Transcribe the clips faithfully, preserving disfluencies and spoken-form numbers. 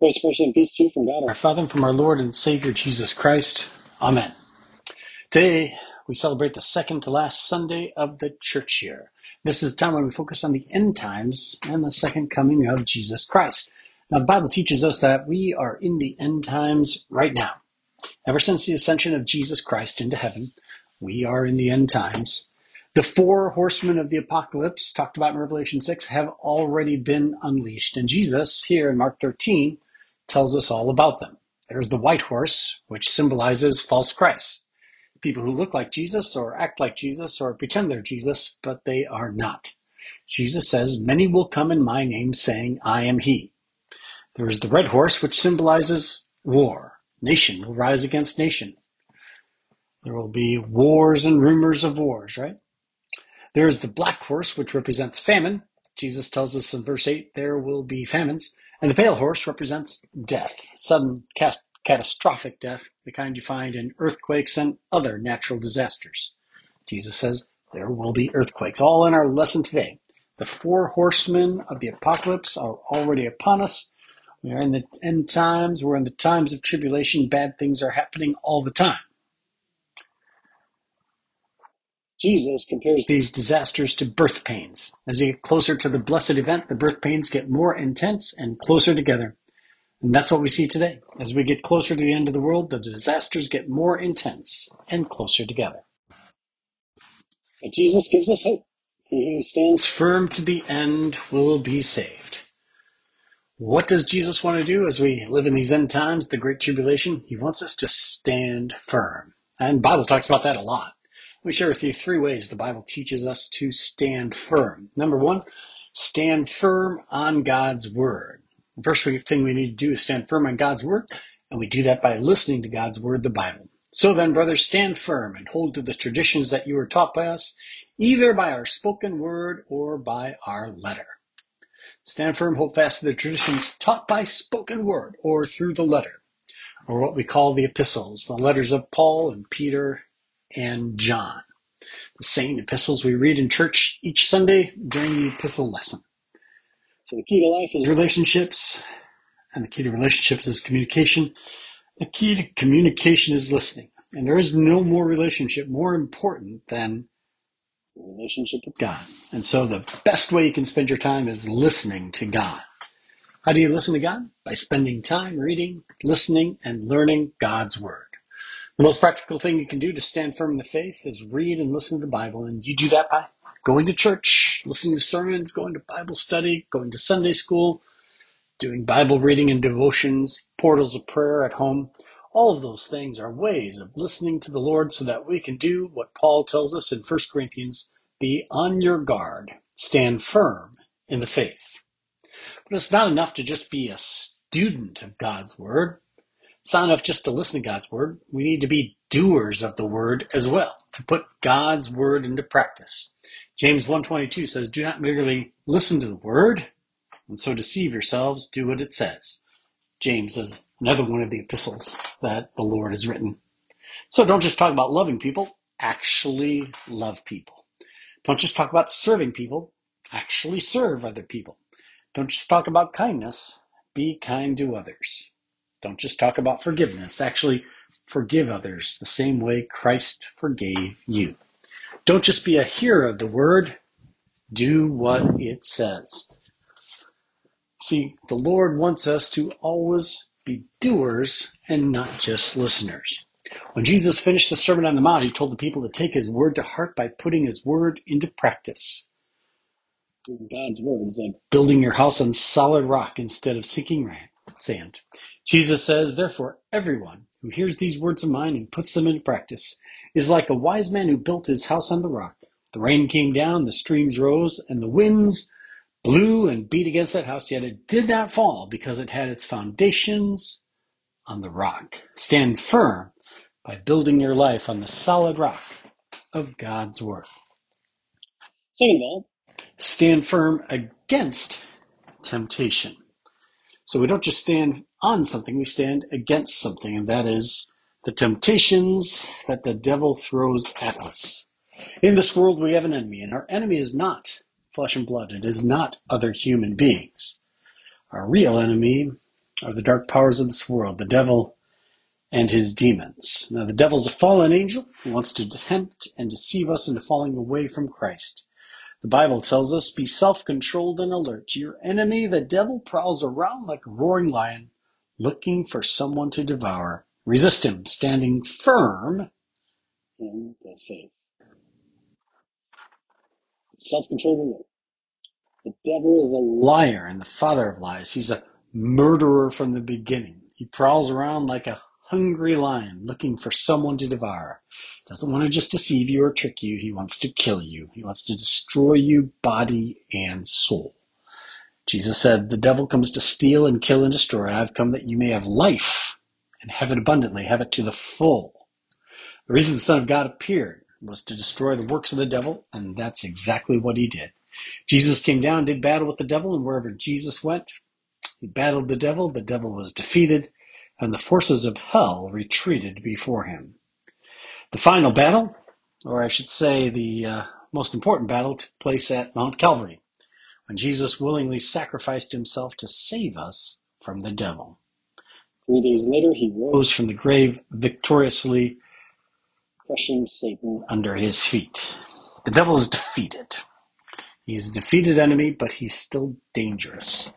Grace, mercy, and peace to you from God our Father and from our Lord and Savior Jesus Christ. Amen. Today, we celebrate the second to last Sunday of the church year. This is the time when we focus on the end times and the second coming of Jesus Christ. Now, the Bible teaches us that we are in the end times right now. Ever since the ascension of Jesus Christ into heaven, we are in the end times. The four horsemen of the apocalypse, talked about in Revelation six, have already been unleashed. And Jesus, here in Mark thirteen, tells us all about them. There's the white horse, which symbolizes false Christ. People who look like Jesus or act like Jesus or pretend they're Jesus, but they are not. Jesus says, "Many will come in my name, saying, I am he." There is the red horse, which symbolizes war. Nation will rise against nation. There will be wars and rumors of wars, right? There is the black horse, which represents famine. Jesus tells us in verse eight, there will be famines. And the pale horse represents death, sudden cat- catastrophic death, the kind you find in earthquakes and other natural disasters. Jesus says there will be earthquakes, all in our lesson today. The four horsemen of the apocalypse are already upon us. We are in the end times. We're in the times of tribulation. Bad things are happening all the time. Jesus compares these disasters to birth pains. As you get closer to the blessed event, the birth pains get more intense and closer together. And that's what we see today. As we get closer to the end of the world, the disasters get more intense and closer together. But Jesus gives us hope. He who stands firm to the end will be saved. What does Jesus want to do as we live in these end times, the Great Tribulation? He wants us to stand firm. And the Bible talks about that a lot. Let me share with you three ways the Bible teaches us to stand firm. Number one, stand firm on God's Word. The first thing we need to do is stand firm on God's Word, and we do that by listening to God's Word, the Bible. So then, brothers, stand firm and hold to the traditions that you were taught by us, either by our spoken word or by our letter. Stand firm, hold fast to the traditions taught by spoken word or through the letter, or what we call the epistles, the letters of Paul and Peter and John. The same epistles we read in church each Sunday during the epistle lesson. So the key to life is relationships, and the key to relationships is communication. The key to communication is listening. And there is no more relationship more important than the relationship with God. And so the best way you can spend your time is listening to God. How do you listen to God? By spending time reading, listening, and learning God's Word. The most practical thing you can do to stand firm in the faith is read and listen to the Bible. And you do that by going to church, listening to sermons, going to Bible study, going to Sunday school, doing Bible reading and devotions, portals of prayer at home. All of those things are ways of listening to the Lord so that we can do what Paul tells us in First Corinthians, be on your guard, stand firm in the faith. But it's not enough to just be a student of God's Word. It's not enough just to listen to God's Word. We need to be doers of the Word as well, to put God's Word into practice. James one twenty-two says, do not merely listen to the Word, and so deceive yourselves, do what it says. James is another one of the epistles that the Lord has written. So don't just talk about loving people, actually love people. Don't just talk about serving people, actually serve other people. Don't just talk about kindness, be kind to others. Don't just talk about forgiveness, actually forgive others the same way Christ forgave you. Don't just be a hearer of the Word, do what it says. See, the Lord wants us to always be doers and not just listeners. When Jesus finished the Sermon on the Mount, he told the people to take his word to heart by putting his word into practice. God's word is like building your house on solid rock instead of sinking sand. Jesus says, therefore, everyone who hears these words of mine and puts them into practice is like a wise man who built his house on the rock. The rain came down, the streams rose, and the winds blew and beat against that house, yet it did not fall because it had its foundations on the rock. Stand firm by building your life on the solid rock of God's Word. Second of all, stand firm against temptation. So we don't just stand on something, we stand against something, and that is the temptations that the devil throws at us. In this world we have an enemy, and our enemy is not flesh and blood. It is not other human beings. Our real enemy are the dark powers of this world, the devil and his demons. Now, the devil's a fallen angel who wants to tempt and deceive us into falling away from Christ. The Bible tells us, be self-controlled and alert. Your enemy, the devil, prowls around like a roaring lion, looking for someone to devour. Resist him, standing firm in the faith. Self-controlled and alert. The devil is a liar and the father of lies. He's a murderer from the beginning. He prowls around like a hungry lion looking for someone to devour. Doesn't want to just deceive you or trick you. He wants to kill you. He wants to destroy you, body and soul. Jesus said, the devil comes to steal and kill and destroy. I've come that you may have life and have it abundantly, have it to the full. The reason the Son of God appeared was to destroy the works of the devil, and that's exactly what he did. Jesus came down, did battle with the devil, and wherever Jesus went, he battled the devil. The devil was defeated, and the forces of hell retreated before him. The final battle, or I should say the uh, most important battle, took place at Mount Calvary, when Jesus willingly sacrificed himself to save us from the devil. Three days later, he rose from the grave victoriously, crushing Satan under his feet. The devil is defeated. He is a defeated enemy, but he's still dangerous.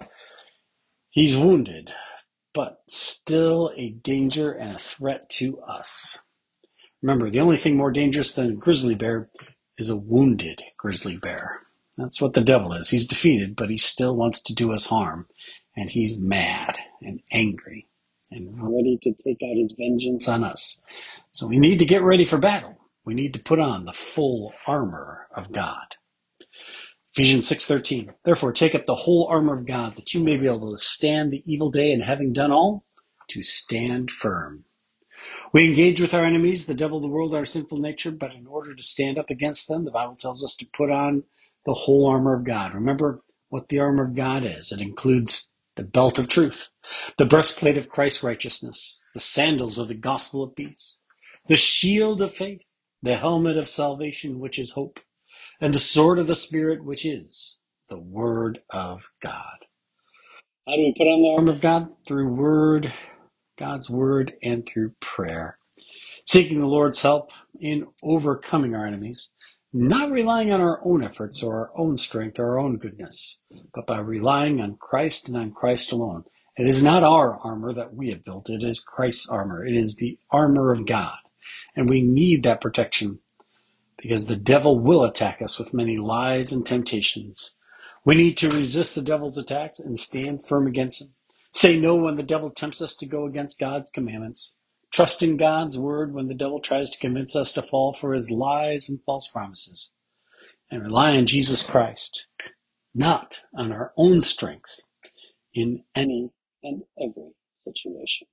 He's wounded, but still a danger and a threat to us. Remember, the only thing more dangerous than a grizzly bear is a wounded grizzly bear. That's what the devil is. He's defeated, but he still wants to do us harm, and he's mad and angry and ready to take out his vengeance on us. So we need to get ready for battle. We need to put on the full armor of God. Ephesians six thirteen. Therefore, take up the whole armor of God, that you may be able to stand the evil day, and having done all, to stand firm. We engage with our enemies, the devil, the world, our sinful nature, but in order to stand up against them, the Bible tells us to put on the whole armor of God. Remember what the armor of God is. It includes the belt of truth, the breastplate of Christ's righteousness, the sandals of the gospel of peace, the shield of faith, the helmet of salvation, which is hope, and the sword of the Spirit, which is the Word of God. How do we put on the armor of God? Through Word, God's Word, and through prayer. Seeking the Lord's help in overcoming our enemies, not relying on our own efforts or our own strength or our own goodness, but by relying on Christ and on Christ alone. It is not our armor that we have built. It is Christ's armor. It is the armor of God. And we need that protection, because the devil will attack us with many lies and temptations. We need to resist the devil's attacks and stand firm against him. Say no when the devil tempts us to go against God's commandments. Trust in God's word when the devil tries to convince us to fall for his lies and false promises. And rely on Jesus Christ, not on our own strength in any and every situation.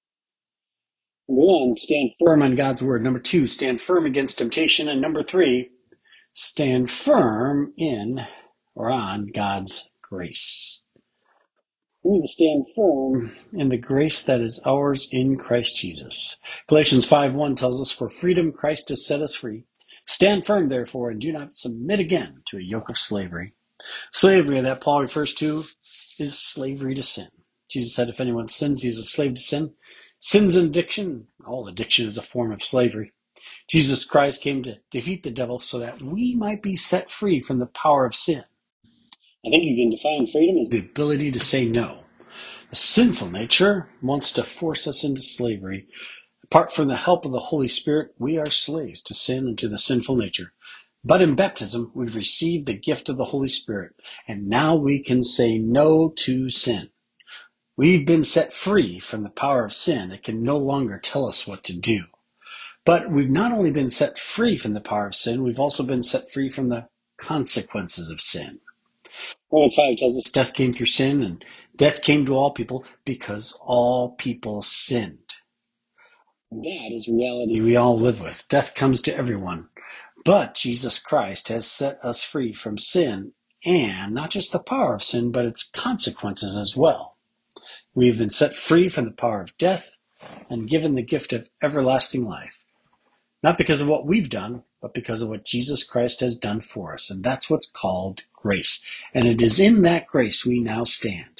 Number one, stand firm on God's word. Number two, stand firm against temptation. And number three, stand firm in or on God's grace. We need to stand firm in the grace that is ours in Christ Jesus. Galatians five one tells us, for freedom Christ has set us free. Stand firm, therefore, and do not submit again to a yoke of slavery. Slavery that Paul refers to is slavery to sin. Jesus said if anyone sins, he is a slave to sin. Sin's an addiction. All addiction is a form of slavery. Jesus Christ came to defeat the devil so that we might be set free from the power of sin. I think you can define freedom as the ability to say no. The sinful nature wants to force us into slavery. Apart from the help of the Holy Spirit, we are slaves to sin and to the sinful nature. But in baptism, we've received the gift of the Holy Spirit, and now we can say no to sin. We've been set free from the power of sin. It can no longer tell us what to do. But we've not only been set free from the power of sin, we've also been set free from the consequences of sin. Romans five tells us death came through sin, and death came to all people because all people sinned. That is reality we all live with. Death comes to everyone. But Jesus Christ has set us free from sin, and not just the power of sin, but its consequences as well. We have been set free from the power of death and given the gift of everlasting life. Not because of what we've done, but because of what Jesus Christ has done for us. And that's what's called grace. And it is in that grace we now stand.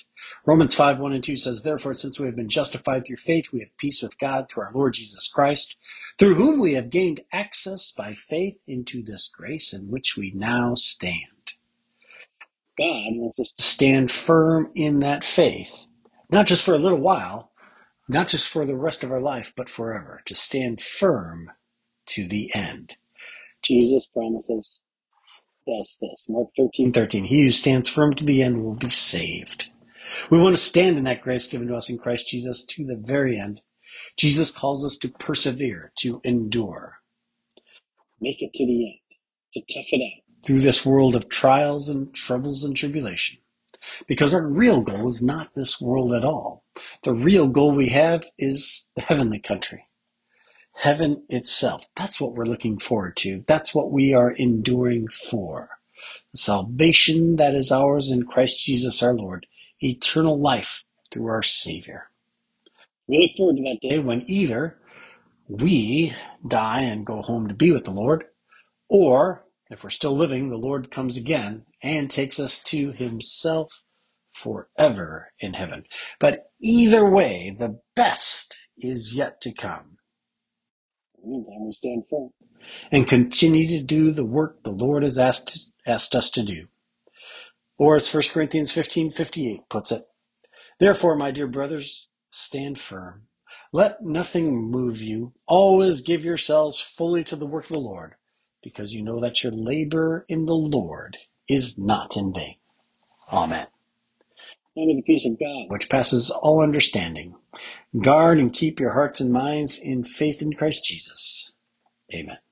Romans five, one and two says, therefore, since we have been justified through faith, we have peace with God through our Lord Jesus Christ, through whom we have gained access by faith into this grace in which we now stand. God wants us to stand firm in that faith, not just for a little while, not just for the rest of our life, but forever, to stand firm to the end. Jesus promises us this. Mark thirteen, thirteen. He who stands firm to the end will be saved. We want to stand in that grace given to us in Christ Jesus to the very end. Jesus calls us to persevere, to endure. Make it to the end, to tough it out through this world of trials and troubles and tribulation. Because our real goal is not this world at all. The real goal we have is the heavenly country. Heaven itself. That's what we're looking forward to. That's what we are enduring for. The salvation that is ours in Christ Jesus our Lord. Eternal life through our Savior. We look forward to that day when either we die and go home to be with the Lord, or if we're still living, the Lord comes again and takes us to himself forever in heaven. But either way, the best is yet to come. In the meantime, we stand firm and continue to do the work the Lord has asked, asked us to do. Or as First Corinthians fifteen fifty-eight puts it, therefore, my dear brothers, stand firm. Let nothing move you. Always give yourselves fully to the work of the Lord, because you know that your labor in the Lord is not in vain. Amen. And may the peace of God, which passes all understanding, guard and keep your hearts and minds in faith in Christ Jesus. Amen.